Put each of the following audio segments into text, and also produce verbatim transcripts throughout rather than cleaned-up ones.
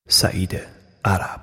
سعید عرب.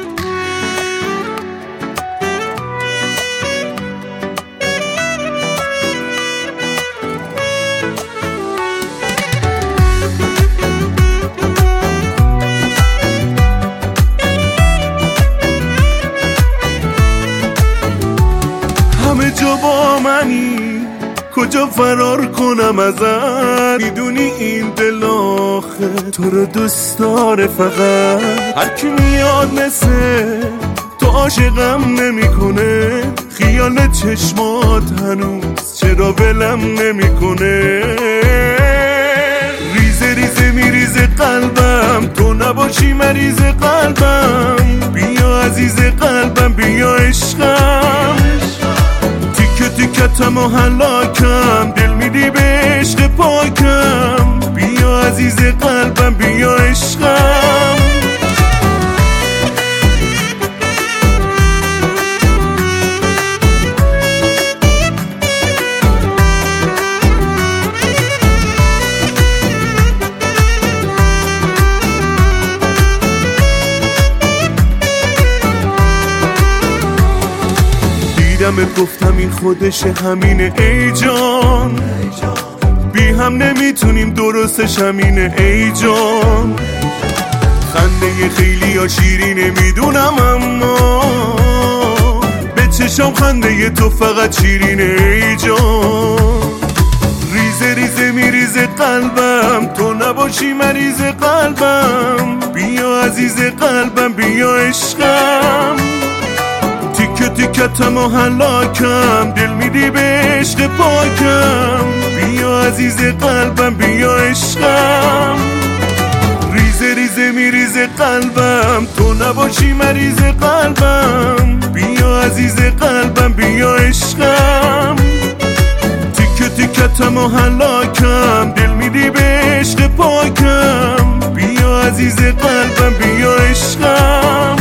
همه جا با منی، کجا فرار کنم ازت؟ میدونی این دل آخه تو رو دوست داره، فقط هر کی میاد مثل تو عاشقم نمیکنه. خیال چشمات هنوز چرا ولم نمیکنه؟ ریزه ریزه میریزه قلبم، تو نباشی مریض قلبم. بیا عزیز قلبم، بیا عشقم، تیکه تیکتم و هلاکم، دل میدی به عشق پاکم. بیا عزیز قلبم، بیا عشقم. دیدمت گفتم این خودشه، همینه ای جان. بی هم نمیتونیم درستش همینه ای جان. خنده خیلی ها شیرینه میدونم، اما به چشم خنده تو فقط شیرینه ای جان. ریزه ریزه میریزه قلبم، تو نباشی مریض قلبم. بیا عزیز قلبم، بیا عشقم، تیکه تیکتم و هلاکم، دل میدی به عشق پاکم. بیا عزیز قلبم، بیا عشقم. ریزه ریزه میریزه قلبم، تو نباشی مریض قلبم. بیا عزیز قلبم، بیا عشقم، تیکه تیکتم و هلاکم، دل میدی به عشق پاکم. بیا عزیز قلبم، بیا عشقم.